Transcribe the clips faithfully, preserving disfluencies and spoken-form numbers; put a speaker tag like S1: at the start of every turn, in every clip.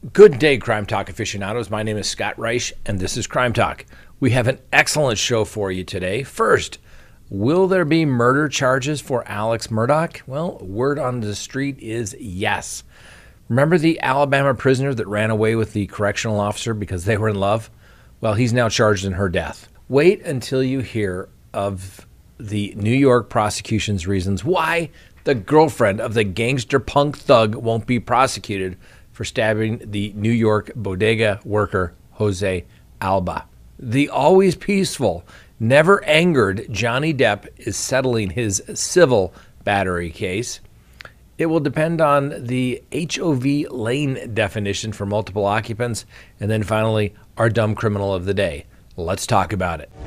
S1: Good day, Crime Talk aficionados. My name is Scott Reich, and this is Crime Talk. We have an excellent show for you today. First, will there be murder charges for Alex Murdaugh? Well, word on the street is yes. Remember the Alabama prisoner that ran away with the correctional officer because they were in love? Well, he's now charged in her death. Wait until you hear of the New York prosecution's reasons why the girlfriend of the gangster punk thug won't be prosecuted for stabbing the New York bodega worker, Jose Alba. The always peaceful, never angered Johnny Depp is settling his civil battery case. It will depend on the H O V lane definition for multiple occupants. And then finally, our dumb criminal of the day. Let's talk about it.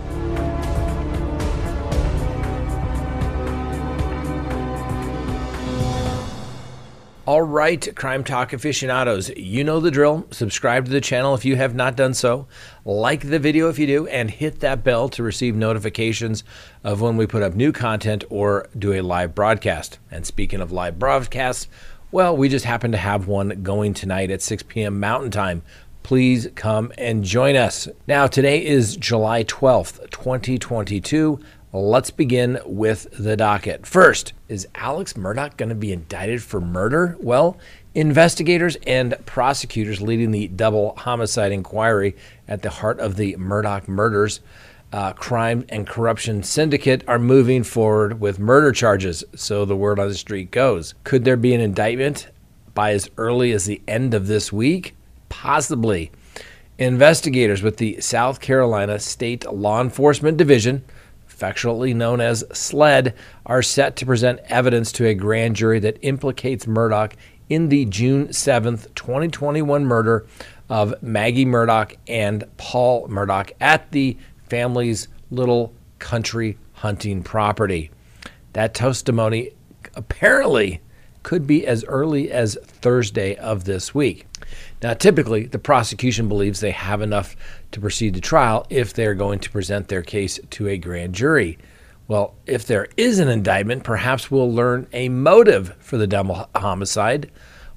S1: All right, Crime Talk aficionados, you know the drill. Subscribe to the channel if you have not done so. Like the video if you do, and hit that bell to receive notifications of when we put up new content or do a live broadcast. And speaking of live broadcasts, well, we just happen to have one going tonight at six p.m. Mountain Time. Please come and join us. Now, today is July twelfth, twenty twenty-two. Let's begin with the docket. First, is Alex Murdaugh going to be indicted for murder? Well, investigators and prosecutors leading the double homicide inquiry at the heart of the Murdaugh murders uh, crime and corruption syndicate are moving forward with murder charges, so the word on the street goes. Could there be an indictment by as early as the end of this week? Possibly. Investigators with the South Carolina State Law Enforcement Division, affectionately known as SLED, are set to present evidence to a grand jury that implicates Murdaugh in the June seventh, twenty twenty-one murder of Maggie Murdaugh and Paul Murdaugh at the family's little country hunting property. That testimony apparently could be as early as Thursday of this week. Now, typically, the prosecution believes they have enough to proceed to trial if they're going to present their case to a grand jury. Well, if there is an indictment, perhaps we'll learn a motive for the double homicide.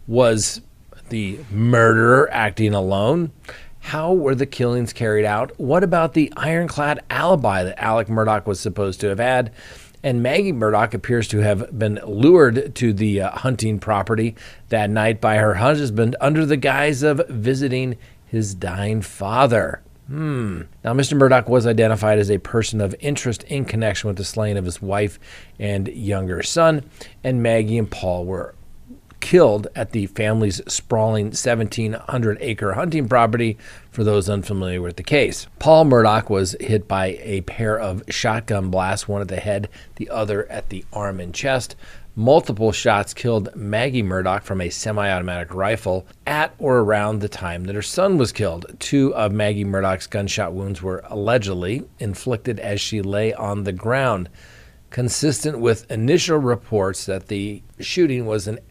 S1: Was the murderer acting alone? How were the killings carried out? What about the ironclad alibi that Alex Murdaugh was supposed to have had? And Maggie Murdaugh appears to have been lured to the uh, hunting property that night by her husband under the guise of visiting his dying father. Hmm. Now, Mister Murdaugh was identified as a person of interest in connection with the slaying of his wife and younger son, and Maggie and Paul were killed at the family's sprawling seventeen hundred acre hunting property, for those unfamiliar with the case. Paul Murdaugh was hit by a pair of shotgun blasts, one at the head, the other at the arm and chest. Multiple shots killed Maggie Murdaugh from a semi-automatic rifle at or around the time that her son was killed. Two of Maggie Murdaugh's gunshot wounds were allegedly inflicted as she lay on the ground, consistent with initial reports that the shooting was an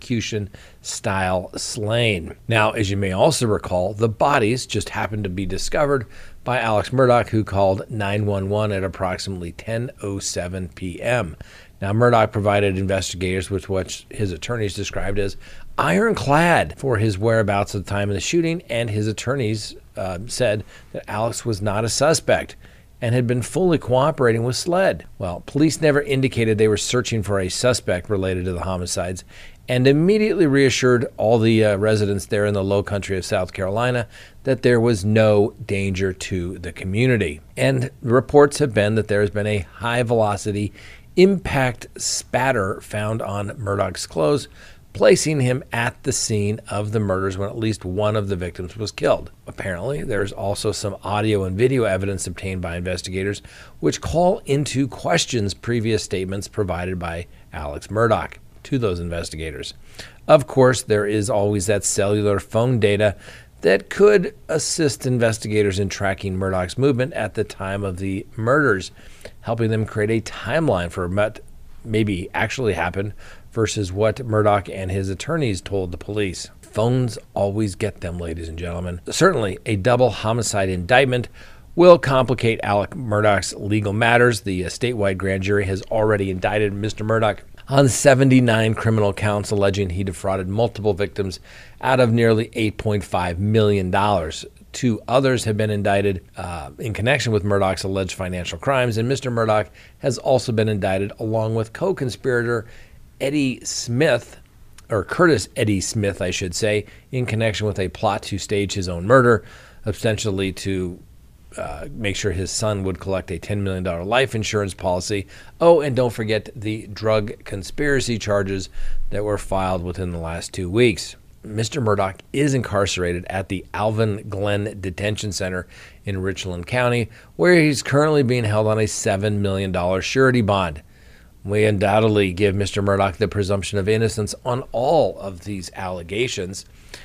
S1: execution-style slaying. Now, as you may also recall, the bodies just happened to be discovered by Alex Murdaugh, who called nine one one at approximately ten oh seven p.m. Now, Murdaugh provided investigators with what his attorneys described as ironclad for his whereabouts at the time of the shooting, and his attorneys uh, said that Alex was not a suspect and had been fully cooperating with SLED. Well, police never indicated they were searching for a suspect related to the homicides, and immediately reassured all the uh, residents there in the low country of South Carolina that there was no danger to the community. And reports have been that there has been a high-velocity impact spatter found on Murdaugh's clothes, placing him at the scene of the murders when at least one of the victims was killed. Apparently, there's also some audio and video evidence obtained by investigators which call into questions previous statements provided by Alex Murdaugh to those investigators. Of course, there is always that cellular phone data that could assist investigators in tracking Murdaugh's movement at the time of the murders, helping them create a timeline for what maybe actually happened versus what Murdaugh and his attorneys told the police. Phones always get them, ladies and gentlemen. Certainly, a double homicide indictment will complicate Alex Murdaugh's legal matters. The uh, statewide grand jury has already indicted Mister Murdaugh on seventy-nine criminal counts alleging he defrauded multiple victims out of nearly eight point five million dollars. Two others have been indicted uh, in connection with Murdaugh's alleged financial crimes, and Mister Murdaugh has also been indicted along with co-conspirator Eddie Smith, or Curtis Eddie Smith, I should say, in connection with a plot to stage his own murder, ostensibly to uh, make sure his son would collect a ten million dollars life insurance policy. Oh, and don't forget the drug conspiracy charges that were filed within the last two weeks. Mister Murdaugh is incarcerated at the Alvin Glen Detention Center in Richland County, where he's currently being held on a seven million dollars surety bond. We undoubtedly give Mister Murdaugh the presumption of innocence on all of these allegations.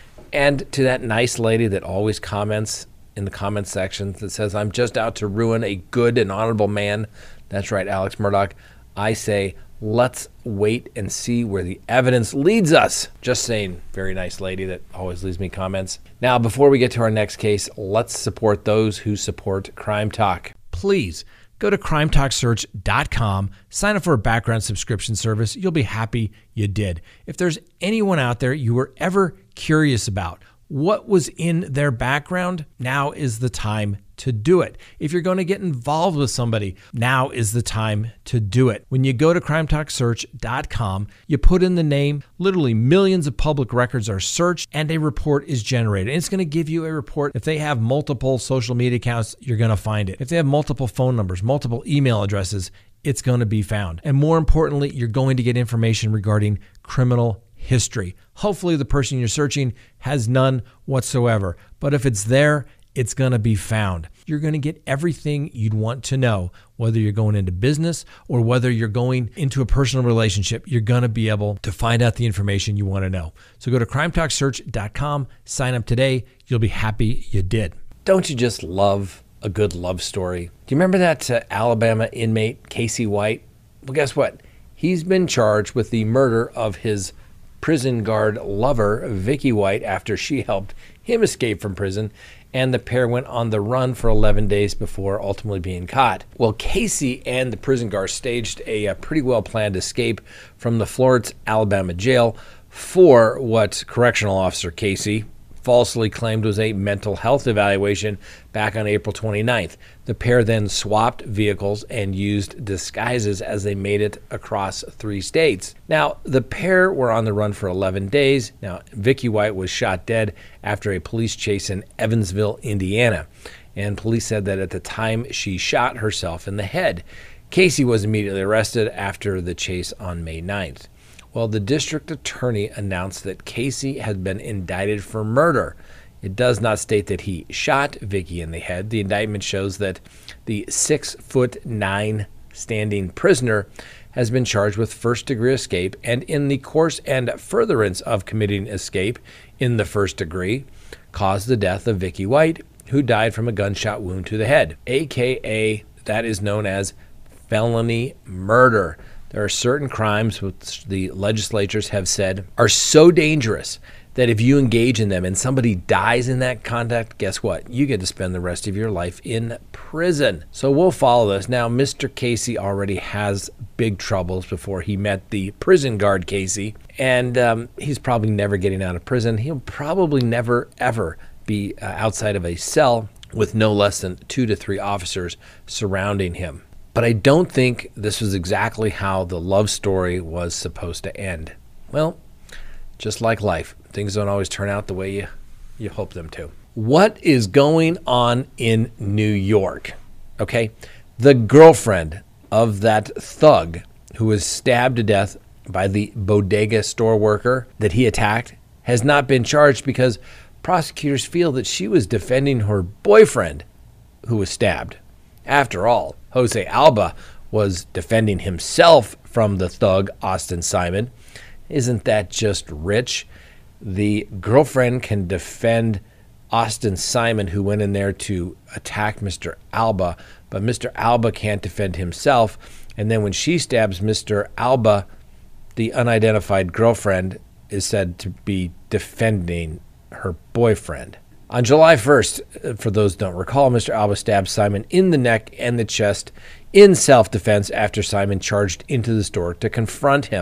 S1: And to that nice lady that always comments in the comment section that says, "I'm just out to ruin a good and honorable man." That's right, Alex Murdaugh. I say, let's wait and see where the evidence leads us. Just saying, very nice lady that always leaves me comments. Now, before we get to our next case, let's support those who support Crime Talk. Please go to crime talk search dot com, sign up for a background subscription service. You'll be happy you did. If there's anyone out there you were ever curious about what was in their background, now is the time to do it. If you're going to get involved with somebody, now is the time to do it. When you go to crime talk search dot com, you put in the name, literally millions of public records are searched, and a report is generated. And it's going to give you a report. If they have multiple social media accounts, you're going to find it. If they have multiple phone numbers, multiple email addresses, it's going to be found. And more importantly, you're going to get information regarding criminal history. Hopefully the person you're searching has none whatsoever. But if it's there, it's going to be found. You're going to get everything you'd want to know, whether you're going into business or whether you're going into a personal relationship. You're going to be able to find out the information you want to know. So go to crime talk search dot com, sign up today. You'll be happy you did. Don't you just love a good love story? Do you remember that uh, Alabama inmate, Casey White? Well, guess what? He's been charged with the murder of his prison guard lover, Vicky White, after she helped him escape from prison, and the pair went on the run for eleven days before ultimately being caught. Well, Casey and the prison guard staged a, a pretty well-planned escape from the Florence, Alabama jail for what correctional officer Casey falsely claimed was a mental health evaluation back on April twenty-ninth. The pair then swapped vehicles and used disguises as they made it across three states. Now, the pair were on the run for eleven days. Now, Vicky White was shot dead after a police chase in Evansville, Indiana. And police said that at the time she shot herself in the head. Casey was immediately arrested after the chase on May ninth. Well, the district attorney announced that Casey had been indicted for murder. It does not state that he shot Vicky in the head. The indictment shows that the six foot nine standing prisoner has been charged with first degree escape, and in the course and furtherance of committing escape in the first degree, caused the death of Vicky White, who died from a gunshot wound to the head, aka that is known as felony murder. There are certain crimes which the legislatures have said are so dangerous that if you engage in them and somebody dies in that conduct, guess what? You get to spend the rest of your life in prison. So we'll follow this. Now, Mister Casey already has big troubles before he met the prison guard Casey, and um, he's probably never getting out of prison. He'll probably never, ever be uh, outside of a cell with no less than two to three officers surrounding him. But I don't think this was exactly how the love story was supposed to end. Well, just like life, things don't always turn out the way you, you hope them to. What is going on in New York? Okay, the girlfriend of that thug who was stabbed to death by the bodega store worker that he attacked has not been charged because prosecutors feel that she was defending her boyfriend who was stabbed. After all, Jose Alba was defending himself from the thug, Austin Simon. Isn't that just rich? The girlfriend can defend Austin Simon, who went in there to attack Mister Alba, but Mister Alba can't defend himself. And then when she stabs Mister Alba, the unidentified girlfriend is said to be defending her boyfriend. On July first, for those who don't recall, Mister Alba stabbed Simon in the neck and the chest in self-defense after Simon charged into the store to confront him.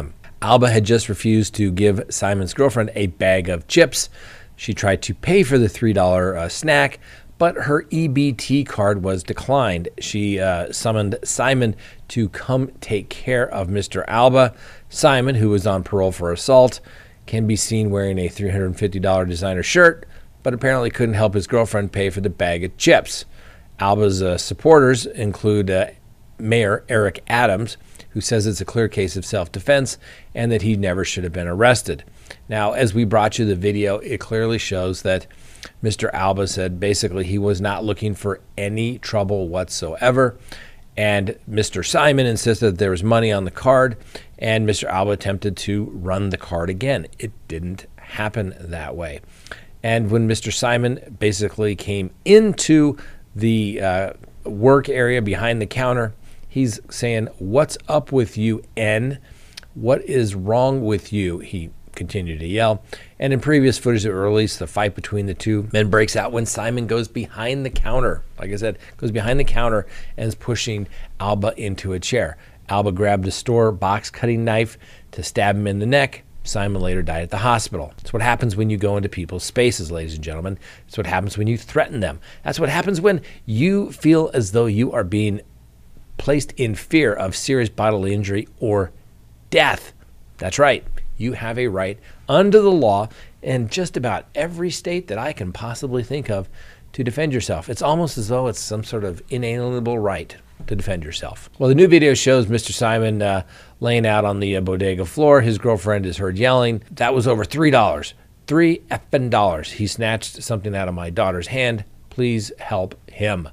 S1: Alba had just refused to give Simon's girlfriend a bag of chips. She tried to pay for the three dollar uh, snack, but her E B T card was declined. She uh, summoned Simon to come take care of Mister Alba. Simon, who was on parole for assault, can be seen wearing a three hundred fifty dollar designer shirt, but apparently couldn't help his girlfriend pay for the bag of chips. Alba's uh, supporters include uh, Mayor Eric Adams, who says it's a clear case of self-defense and that he never should have been arrested. Now, as we brought you the video, it clearly shows that Mister Alba said basically he was not looking for any trouble whatsoever. And Mister Simon insisted that there was money on the card, and Mister Alba attempted to run the card again. It didn't happen that way. And when Mister Simon basically came into the uh, work area behind the counter, he's saying, "What's up with you, N? What is wrong with you?" He continued to yell. And in previous footage that were released, the fight between the two men breaks out when Simon goes behind the counter. Like I said, goes behind the counter and is pushing Alba into a chair. Alba grabbed a store box cutting knife to stab him in the neck. Simon later died at the hospital. That's what happens when you go into people's spaces, ladies and gentlemen. That's what happens when you threaten them. That's what happens when you feel as though you are being placed in fear of serious bodily injury or death. That's right. You have a right under the law in just about every state that I can possibly think of to defend yourself. It's almost as though it's some sort of inalienable right to defend yourself. Well, the new video shows Mister Simon uh, laying out on the uh, bodega floor. His girlfriend is heard yelling. That was over three dollars. Three effing dollars. He snatched something out of my daughter's hand. Please help him.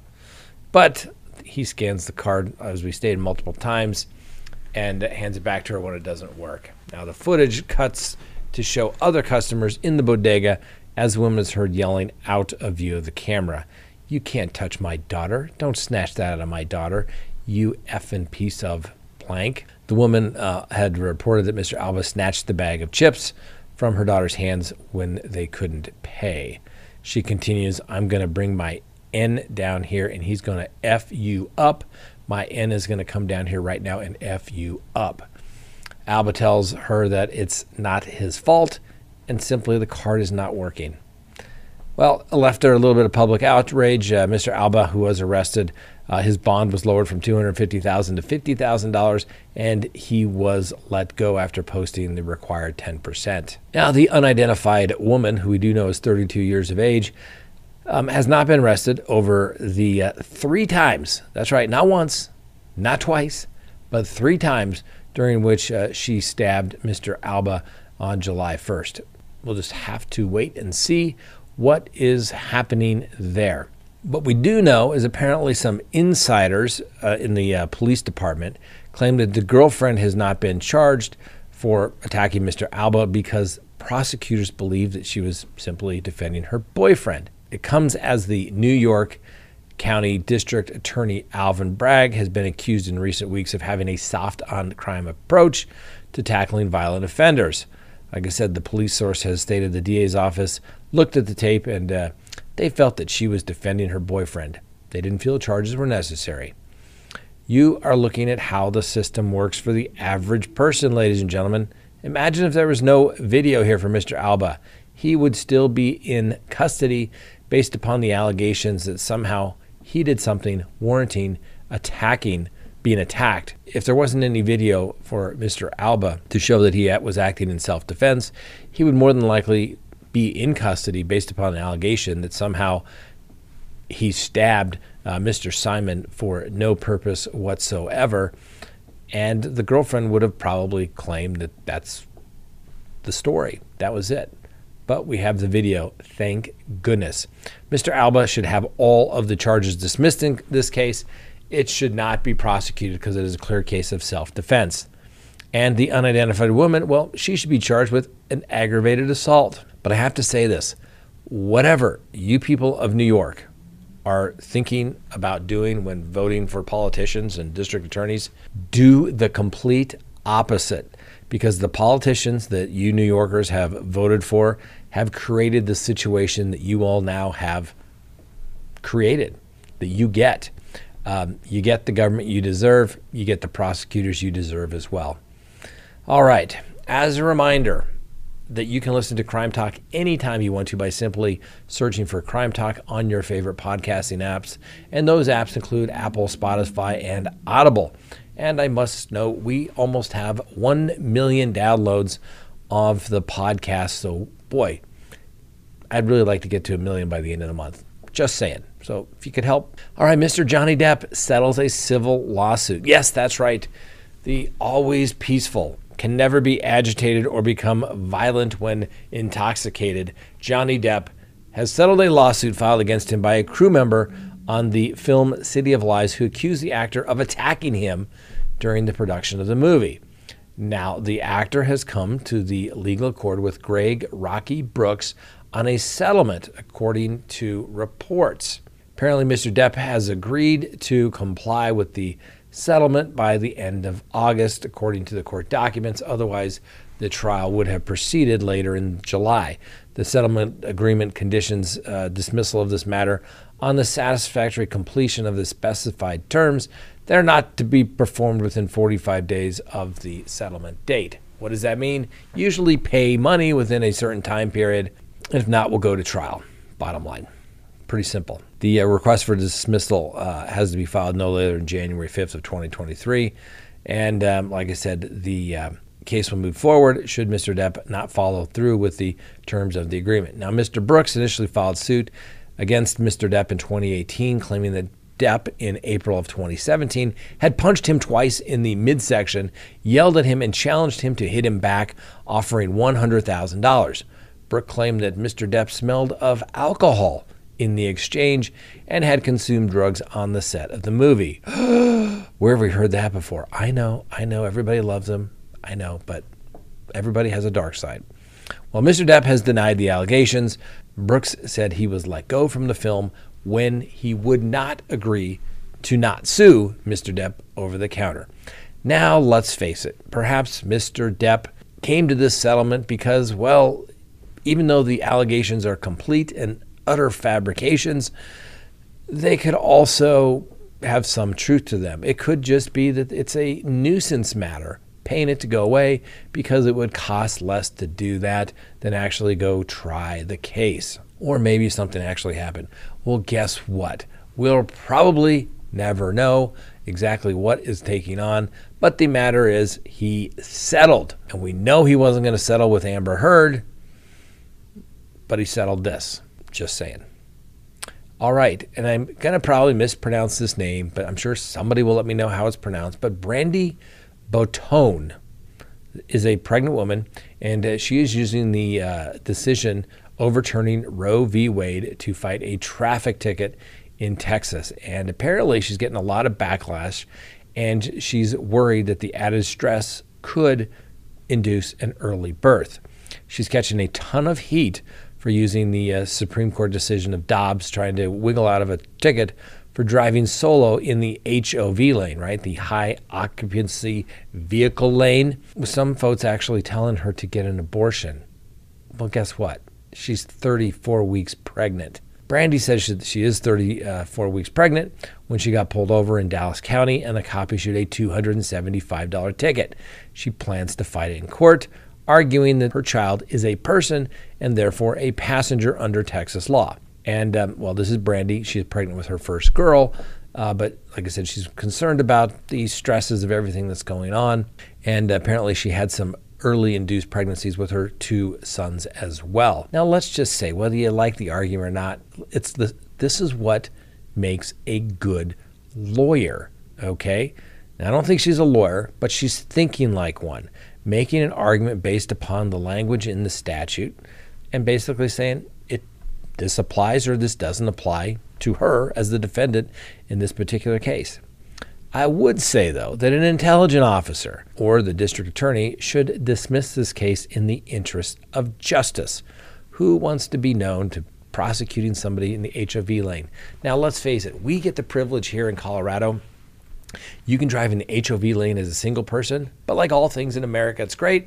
S1: But he scans the card, as we stated multiple times, and hands it back to her when it doesn't work. Now the footage cuts to show other customers in the bodega as the woman is heard yelling out of view of the camera. "You can't touch my daughter. Don't snatch that out of my daughter, you effing piece of blank." The woman uh, had reported that Mister Alba snatched the bag of chips from her daughter's hands when they couldn't pay. She continues, "I'm going to bring my N down here and he's going to F you up. My N is going to come down here right now and F you up." Alba tells her that it's not his fault and simply the card is not working. Well, after a little bit of public outrage, uh, Mister Alba, who was arrested, uh, his bond was lowered from two hundred fifty thousand dollars to fifty thousand dollars, and he was let go after posting the required ten percent. Now, the unidentified woman, who we do know is thirty-two years of age, um, has not been arrested over the uh, three times, that's right, not once, not twice, but three times during which uh, she stabbed Mister Alba on July first. We'll just have to wait and see what is happening there. What we do know is apparently some insiders uh, in the uh, police department claim that the girlfriend has not been charged for attacking Mister Alba because prosecutors believe that she was simply defending her boyfriend. It comes as the New York County District Attorney Alvin Bragg has been accused in recent weeks of having a soft on crime approach to tackling violent offenders. Like I said, the police source has stated the D A's office looked at the tape and uh, they felt that she was defending her boyfriend. They didn't feel charges were necessary. You are looking at how the system works for the average person, ladies and gentlemen. Imagine if there was no video here for Mister Alba. He would still be in custody based upon the allegations that somehow he did something warranting attacking, being attacked. If there wasn't any video for Mister Alba to show that he was acting in self-defense, he would more than likely be in custody based upon an allegation that somehow he stabbed uh, Mister Simon for no purpose whatsoever. And the girlfriend would have probably claimed that that's the story. That was it. But we have the video, thank goodness. Mister Alba should have all of the charges dismissed in this case. It should not be prosecuted because it is a clear case of self-defense. And the unidentified woman, well, she should be charged with an aggravated assault. But I have to say this, whatever you people of New York are thinking about doing when voting for politicians and district attorneys, do the complete opposite. Because the politicians that you New Yorkers have voted for have created the situation that you all now have created, that you get. Um, you get the government you deserve. You get the prosecutors you deserve as well. All right. as a reminder that you can listen to Crime Talk anytime you want to by simply searching for Crime Talk on your favorite podcasting apps. And those apps include Apple, Spotify, and Audible. And I must note, we almost have one million downloads of the podcast. So, boy, I'd really like to get to a million by the end of the month. Just saying. So if you could help. All right, Mister Johnny Depp settles a civil lawsuit. Yes, that's right. The always peaceful, can never be agitated or become violent when intoxicated, Johnny Depp has settled a lawsuit filed against him by a crew member on the film City of Lies who accused the actor of attacking him during the production of the movie. Now, the actor has come to the legal accord with Greg Rocky Brooks on a settlement, according to reports. Apparently, Mister Depp has agreed to comply with the settlement by the end of August, according to the court documents. Otherwise, the trial would have proceeded later in July. The settlement agreement conditions uh, dismissal of this matter on the satisfactory completion of the specified terms. They're not to be performed within forty-five days of the settlement date. What does that mean? Usually pay money within a certain time period. If not, we'll go to trial. Bottom line. Pretty simple. The uh, request for dismissal uh, has to be filed no later than January fifth of twenty twenty-three. And um, like I said, the uh, case will move forward should Mister Depp not follow through with the terms of the agreement. Now, Mister Brooks initially filed suit against Mister Depp in twenty eighteen, claiming that Depp in April of twenty seventeen had punched him twice in the midsection, yelled at him, and challenged him to hit him back, offering one hundred thousand dollars. Brooks claimed that Mister Depp smelled of alcohol in the exchange and had consumed drugs on the set of the movie. Where have we heard that before? I know, I know, everybody loves him. I know, but everybody has a dark side. Well, Mister Depp has denied the allegations. Brooks said he was let go from the film when he would not agree to not sue Mister Depp over the counter. Now, let's face it, perhaps Mister Depp came to this settlement because, well, even though the allegations are complete and utter fabrications, they could also have some truth to them. It could just be that it's a nuisance matter, paying it to go away because it would cost less to do that than actually go try the case. Or maybe something actually happened. Well, guess what? We'll probably never know exactly what is taking on, but the matter is he settled. And we know he wasn't going to settle with Amber Heard, but he settled this. Just saying. All right, and I'm going to probably mispronounce this name, but I'm sure somebody will let me know how it's pronounced. But Brandy Botone is a pregnant woman, and uh, she is using the uh, decision overturning Roe v. Wade to fight a traffic ticket in Texas. And apparently she's getting a lot of backlash, and she's worried that the added stress could induce an early birth. She's catching a ton of heat for using the uh, Supreme Court decision of Dobbs trying to wiggle out of a ticket for driving solo in the H O V lane, right? The high occupancy vehicle lane. With some folks actually telling her to get an abortion. Well, guess what? She's thirty-four weeks pregnant. Brandy says she, she is thirty-four weeks pregnant when she got pulled over in Dallas County, and the cop issued a two hundred seventy-five dollars ticket. She plans to fight it in court, arguing that her child is a person and therefore a passenger under Texas law. And, um, well, this is Brandy. She's pregnant with her first girl. Uh, but like I said, she's concerned about the stresses of everything that's going on. And apparently she had some early induced pregnancies with her two sons as well. Now, let's just say, whether you like the argument or not, it's the, this is what makes a good lawyer, okay? Now, I don't think she's a lawyer, but she's thinking like one, making an argument based upon the language in the statute and basically saying it this applies or this doesn't apply to her as the defendant in this particular case. I would say, though, that an intelligent officer or the district attorney should dismiss this case in the interest of justice. Who wants to be known to prosecuting somebody in the H O V lane? Now, let's face it, we get the privilege here in Colorado. You can drive in the H O V lane as a single person, but like all things in America, it's great.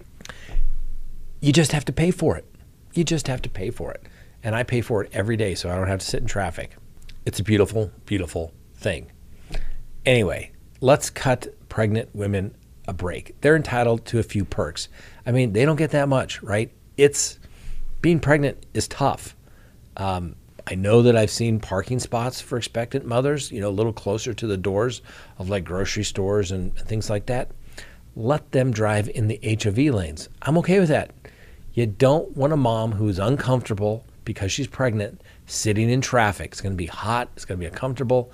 S1: You just have to pay for it. You just have to pay for it. And I pay for it every day, so I don't have to sit in traffic. It's a beautiful, beautiful thing. Anyway, let's cut pregnant women a break. They're entitled to a few perks. I mean, they don't get that much, right? It's being pregnant is tough. Um, I know that I've seen parking spots for expectant mothers, you know, a little closer to the doors of like grocery stores and, and things like that. Let them drive in the H O V lanes. I'm okay with that. You don't want a mom who's uncomfortable because she's pregnant sitting in traffic. It's going to be hot. It's going to be uncomfortable.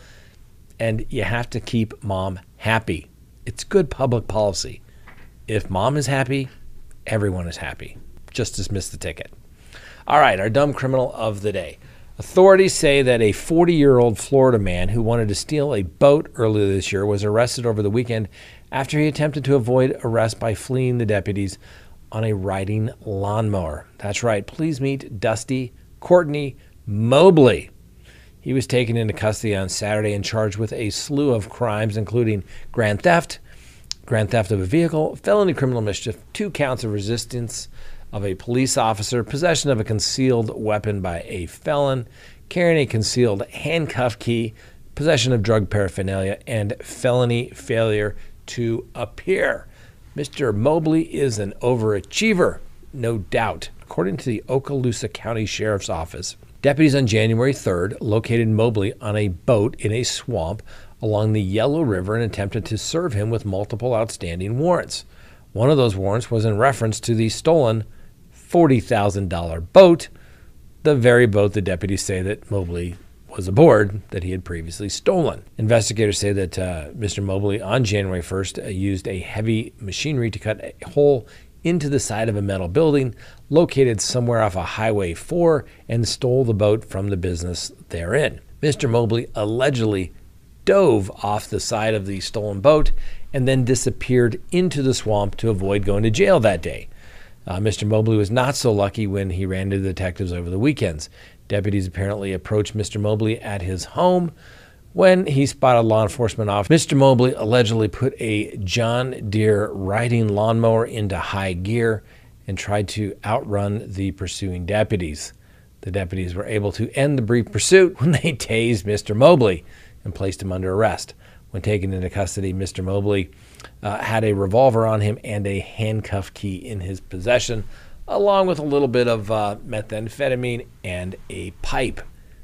S1: And you have to keep mom happy. It's good public policy. If mom is happy, everyone is happy. Just dismiss the ticket. All right, our dumb criminal of the day. Authorities say that a forty-year-old Florida man who wanted to steal a boat earlier this year was arrested over the weekend after he attempted to avoid arrest by fleeing the deputies on a riding lawnmower. That's right. Please meet Dusty Courtney Mobley. He was taken into custody on Saturday and charged with a slew of crimes, including grand theft, grand theft of a vehicle, felony criminal mischief, two counts of resistance of a police officer, possession of a concealed weapon by a felon, carrying a concealed handcuff key, possession of drug paraphernalia, and felony failure to appear. Mister Mobley is an overachiever, no doubt. According to the Okaloosa County Sheriff's Office, deputies on January third located Mobley on a boat in a swamp along the Yellow River and attempted to serve him with multiple outstanding warrants. One of those warrants was in reference to the stolen forty thousand dollars boat, the very boat the deputies say that Mobley was aboard that he had previously stolen. Investigators say that uh, Mister Mobley on January first uh, used a heavy machinery to cut a hole into the side of a metal building located somewhere off of Highway four and stole the boat from the business therein. Mister Mobley allegedly dove off the side of the stolen boat and then disappeared into the swamp to avoid going to jail that day. Uh, Mister Mobley was not so lucky when he ran into the detectives over the weekends. Deputies apparently approached Mister Mobley at his home when he spotted law enforcement off. Mister Mobley allegedly put a John Deere riding lawnmower into high gear and tried to outrun the pursuing deputies. The deputies were able to end the brief pursuit when they tased Mister Mobley and placed him under arrest. When taken into custody, Mister Mobley uh, had a revolver on him and a handcuff key in his possession, along with a little bit of uh, methamphetamine and a pipe.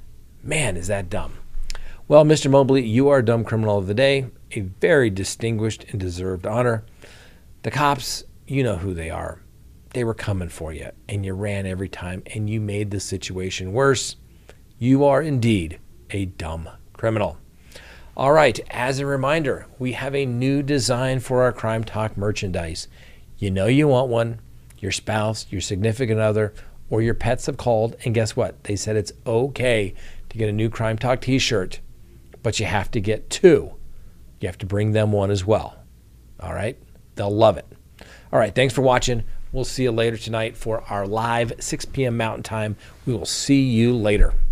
S1: Man, is that dumb. Well, Mister Mobley, you are dumb criminal of the day, a very distinguished and deserved honor. The cops, you know who they are. They were coming for you, and you ran every time, and you made the situation worse. You are indeed a dumb criminal. All right, as a reminder, we have a new design for our Crime Talk merchandise. You know you want one. Your spouse, your significant other, or your pets have called, and guess what? They said it's okay to get a new Crime Talk t-shirt, but you have to get two. You have to bring them one as well. All right? They'll love it. All right, thanks for watching. We'll see you later tonight for our live six p.m. Mountain Time. We will see you later.